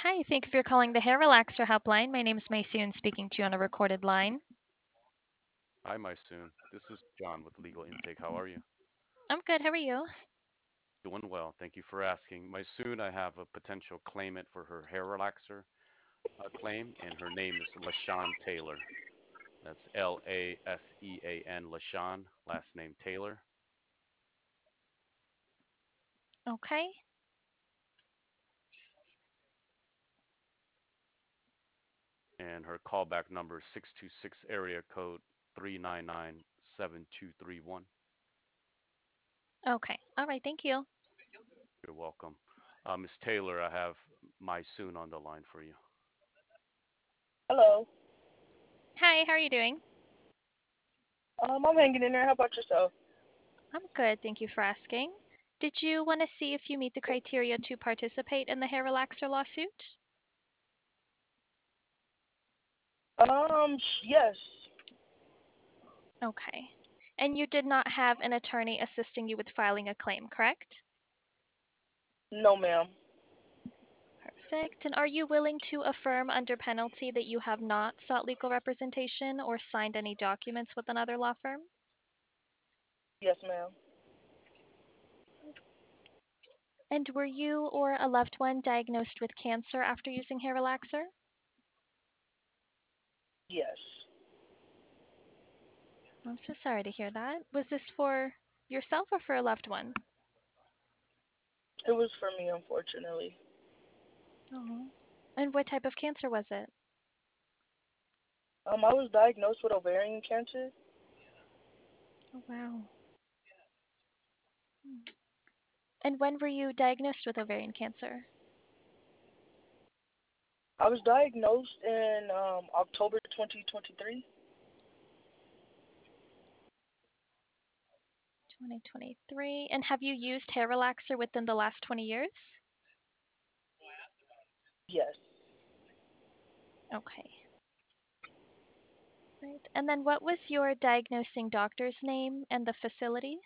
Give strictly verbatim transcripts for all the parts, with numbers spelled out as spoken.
Hi, thank you for calling the Hair Relaxer Helpline. My name is Maysoon, speaking to you on a recorded line. Hi, Mysoon. This is John with Legal Intake. How are you? I'm good. How are you? Doing well. Thank you for asking. Mysoon, I have a potential claimant for her hair relaxer uh, claim, and her name is LaShawn Taylor. That's L A S E A N, LaShawn, last name Taylor. Okay. And her callback number is six two six area code three nine nine seven two three one. Okay. All right. Thank you. You're welcome. Uh, Miss Taylor, I have Mysoon on the line for you. Hello. Hi, how are you doing? Um, I'm hanging in there. How about yourself? I'm good. Thank you for asking. Did you want to see if you meet the criteria to participate in the hair relaxer lawsuit? Um, yes. Okay. And you did not have an attorney assisting you with filing a claim, correct? No, ma'am. Perfect. And are you willing to affirm under penalty that you have not sought legal representation or signed any documents with another law firm? Yes, ma'am. And were you or a loved one diagnosed with cancer after using hair relaxer? Yes. I'm so sorry to hear that. Was this for yourself or for a loved one? It was for me, unfortunately. Oh. And what type of cancer was it? Um, I was diagnosed with ovarian cancer. Oh, wow. Hmm. And when were you diagnosed with ovarian cancer? I was diagnosed in um October twenty twenty-three. twenty twenty-three. And have you used hair relaxer within the last twenty years? Yes. Okay. Right. And then what was your diagnosing doctor's name and the facility?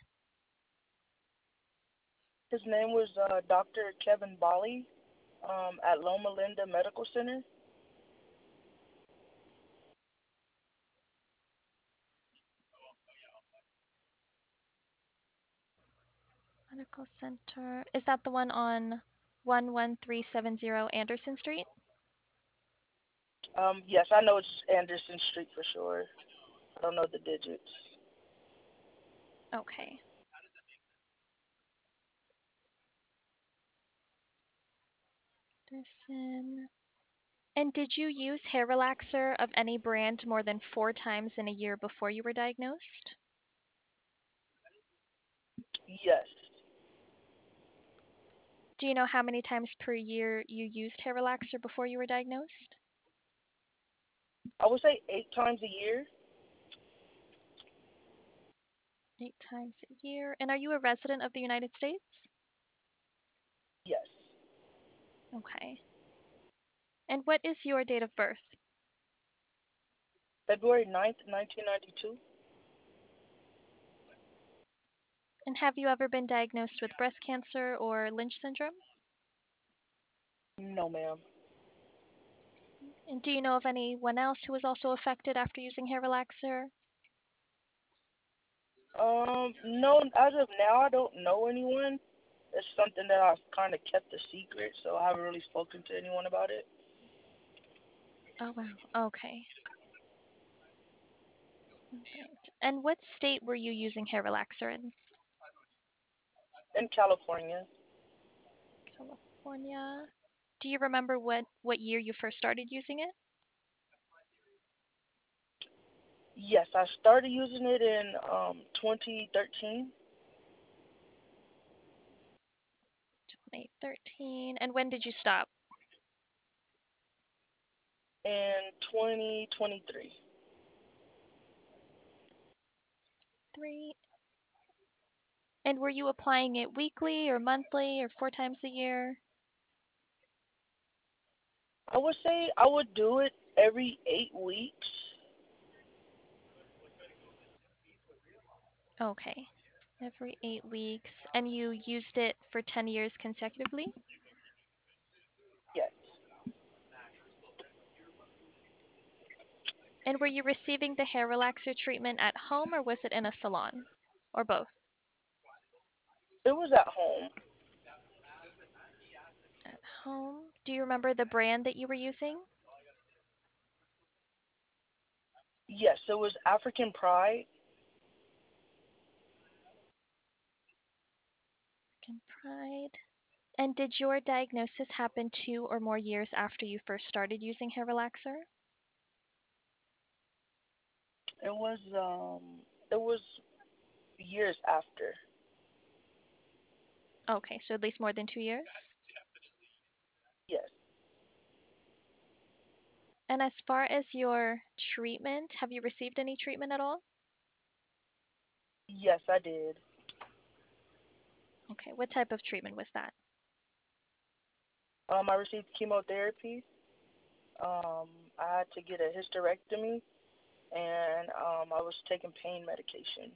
His name was uh, Doctor Kevin Bali um, at Loma Linda Medical Center. Medical Center. Is that the one on one one three seven zero Anderson Street? Um, yes, I know it's Anderson Street for sure. I don't know the digits. Okay. Anderson. And did you use hair relaxer of any brand more than four times in a year before you were diagnosed? Yes. Do you know how many times per year you used hair relaxer before you were diagnosed? I would say eight times a year. Eight times a year. And are you a resident of the United States? Yes. Okay. And what is your date of birth? February ninth, nineteen ninety-two. And have you ever been diagnosed with breast cancer or Lynch syndrome? No, ma'am. And do you know of anyone else who was also affected after using hair relaxer? Um, no, as of now, I don't know anyone. It's something that I've kind of kept a secret, so I haven't really spoken to anyone about it. Oh, wow. Okay. Right. And what state were you using hair relaxer in? In California, California. Do you remember what what year you first started using it? yes, I started using it in um twenty thirteen twenty thirteen. And when did you stop? and twenty twenty-three. Three. And were you applying it weekly or monthly or four times a year? I would say I would do it every eight weeks. Okay. Every eight weeks. And you used it for ten years consecutively? Yes. And were you receiving the hair relaxer treatment at home or was it in a salon? Or both? It was at home. At home. Do you remember the brand that you were using? Yes, it was African Pride. African Pride. And did your diagnosis happen two or more years after you first started using hair relaxer? It was um it was years after. Okay, so at least more than two years? Yes. And as far as your treatment, have you received any treatment at all? Yes, I did. Okay, what type of treatment was that? Um, I received chemotherapy. Um, I had to get a hysterectomy, and um, I was taking pain medication.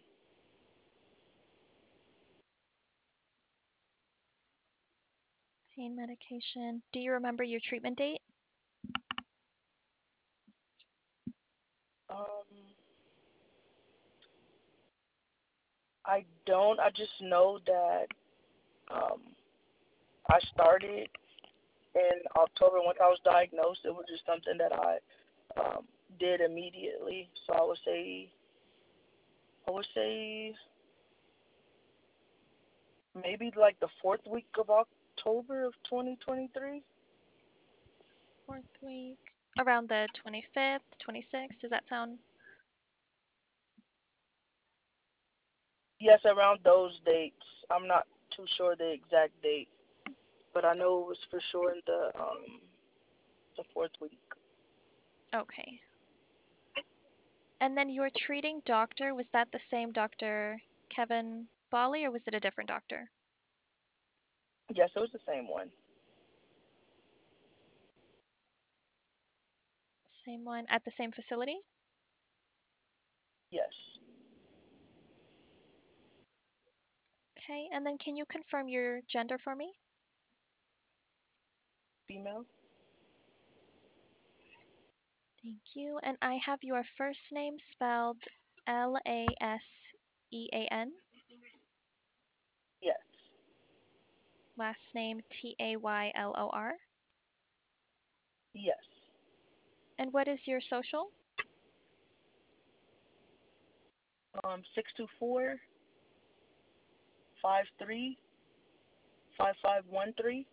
Pain medication. Do you remember your treatment date? Um, I don't. I just know that um, I started in October. Once I was diagnosed, it was just something that I um, did immediately. So I would say, I would say maybe like the fourth week of October of twenty twenty-three. Fourth week. Around the twenty-fifth, twenty-sixth, does that sound? Yes, around those dates. I'm not too sure the exact date, but I know it was for sure in the um the fourth week. Okay. And then your treating doctor, was that the same Doctor Kevin Bali or was it a different doctor? Yes, it was the same one. Same one at the same facility? Yes. Okay, and then can you confirm your gender for me? Female? Thank you. And I have your first name spelled L A S E A N, Yes. last name T A Y L O R. Yes. And what is your social? Um, six two four five three five five one three.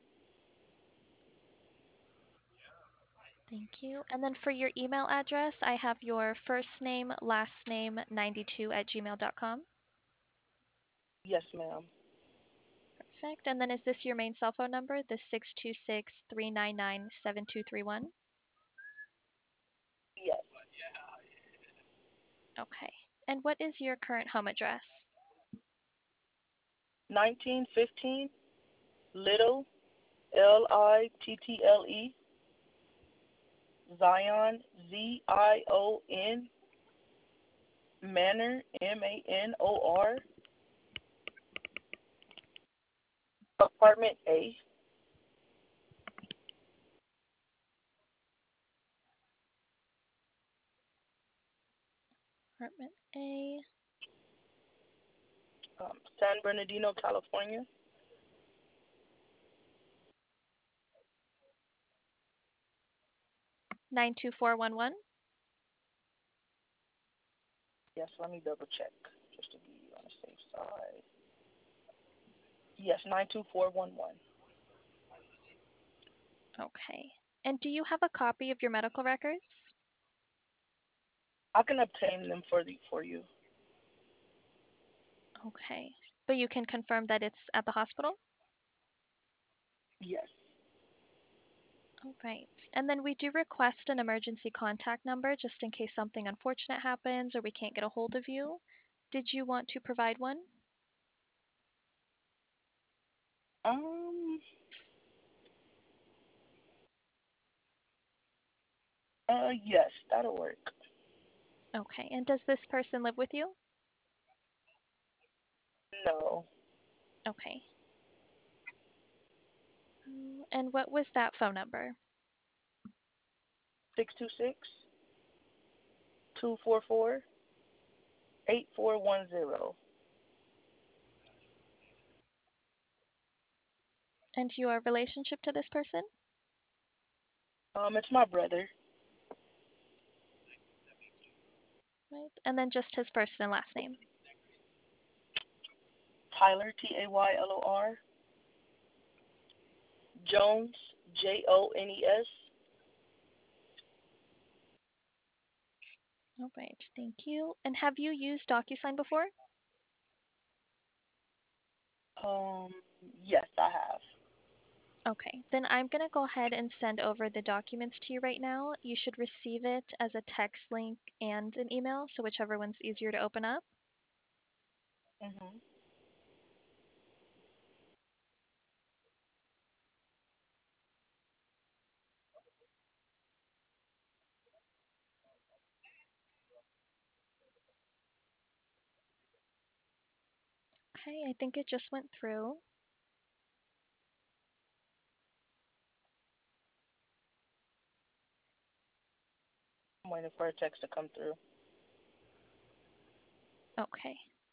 Thank you. And then for your email address, I have your first name, last name ninety-two at gmail dot com. Yes, ma'am. Perfect. And then is this your main cell phone number, the six two six, three nine nine, seven two three one? Yes. Okay. And what is your current home address? nineteen fifteen Little L I T T L E Zion Z I O N Manor M A N O R Apartment A. Apartment A, Um, San Bernardino, California. nine two four one one. Yes, let me double check just to be on the safe side. Yes, nine two four one one. Okay. And do you have a copy of your medical records? I can obtain them for the for you. Okay. But you can confirm that it's at the hospital? Yes. All right. And then we do request an emergency contact number just in case something unfortunate happens or we can't get a hold of you. Did you want to provide one? Um. Uh. Yes, that'll work. Okay. And does this person live with you? No. Okay. Mm, And what was that phone number? Six two six two four four, eight four one zero. And your relationship to this person? Um, it's my brother. Right. And then just his first and last name. Tyler, T A Y L O R. Jones, J O N E S. All right. Thank you. And have you used DocuSign before? Um, yes, I have. Okay. Then I'm going to go ahead and send over the documents to you right now. You should receive it as a text link and an email, so whichever one's easier to open up. Mhm. Okay. I think it just went through. I'm waiting for a text to come through. Okay.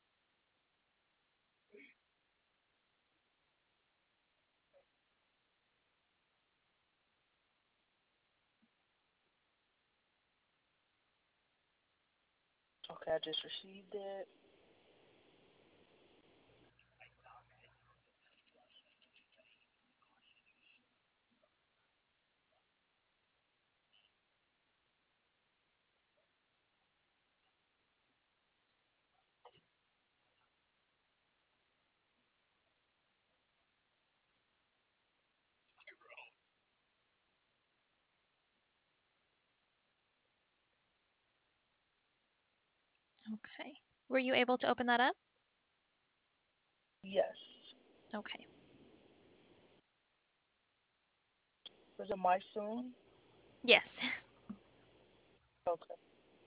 Okay, I just received it. Okay. Were you able to open that up? Yes. Okay. Was it my soon? Yes. Okay.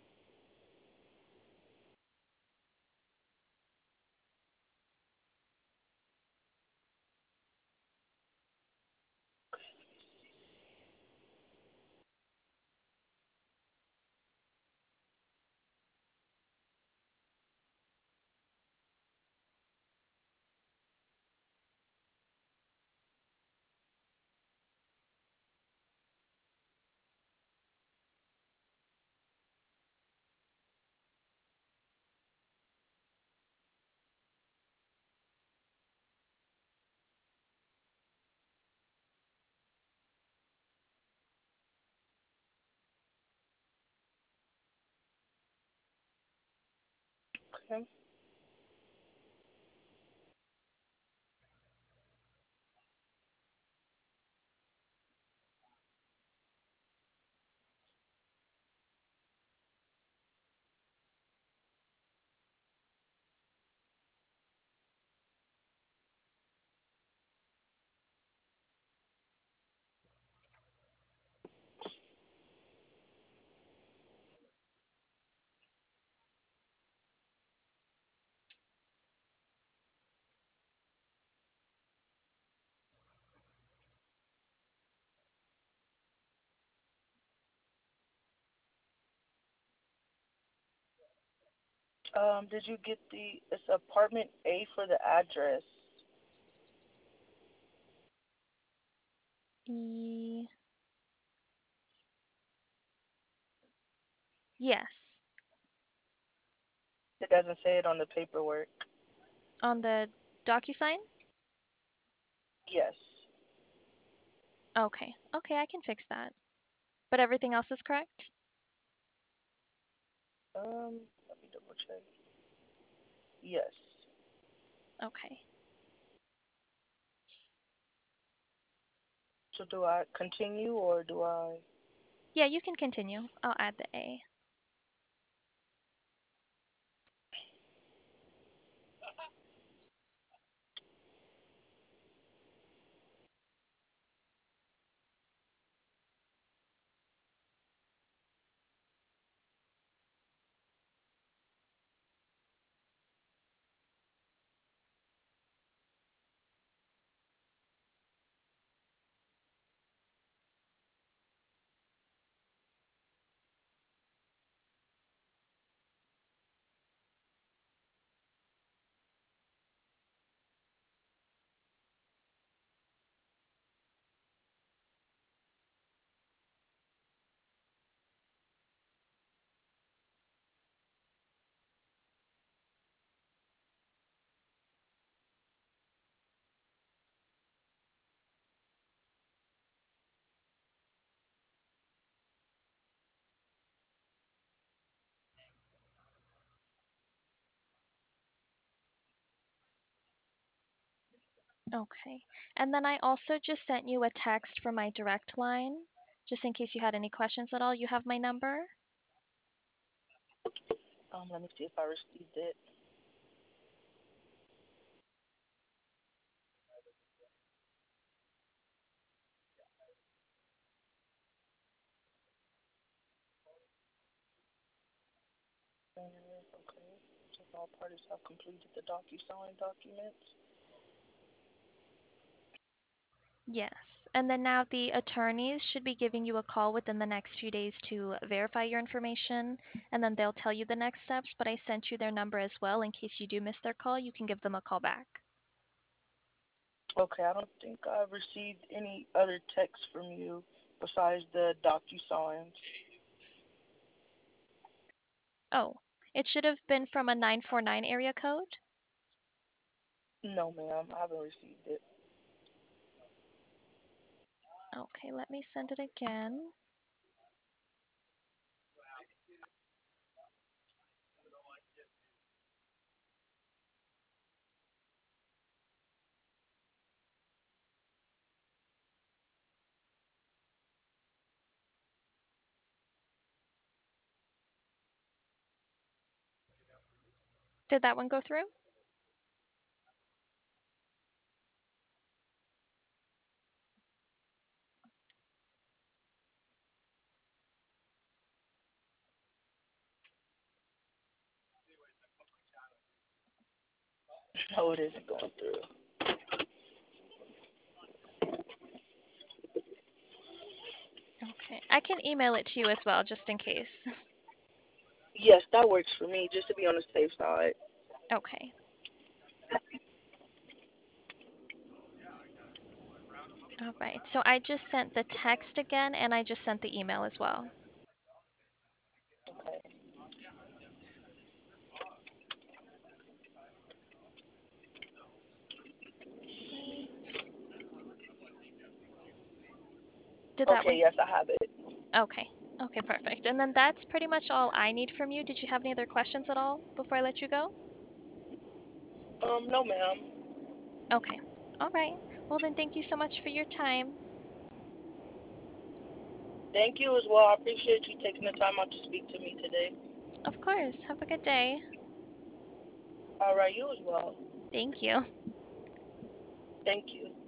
Okay. Um, did you get the? It's apartment A for the address. E- yes. It doesn't say it on the paperwork. On the DocuSign? Yes. Okay. Okay, I can fix that. But everything else is correct? Um, let me double check. Yes. Okay. So do I continue or do I? Yeah, you can continue. I'll add the A. Okay. And then I also just sent you a text from my direct line, just in case you had any questions at all. You have my number? Um, let me see if I received it. Okay. So all parties have completed the DocuSign documents. Yes. And then now the attorneys should be giving you a call within the next few days to verify your information, and then they'll tell you the next steps. But I sent you their number as well. In case you do miss their call, you can give them a call back. Okay, I don't think I've received any other text from you besides the DocuSigns. Oh, it should have been from a nine four nine area code. No, ma'am, I haven't received it. Okay, let me send it again. Did that one go through? No, it isn't going through. Okay, I can email it to you as well, just in case. Yes, that works for me, just to be on the safe side. Okay. All right, so I just sent the text again, and I just sent the email as well. Okay. Right. Did that Okay, one? yes, I have it. Okay. Okay, perfect. And then that's pretty much all I need from you. Did you have any other questions at all before I let you go? Um, no, ma'am. Okay. All right. Well, then thank you so much for your time. Thank you as well. I appreciate you taking the time out to speak to me today. Of course. Have a good day. All right, you as well. Thank you. Thank you.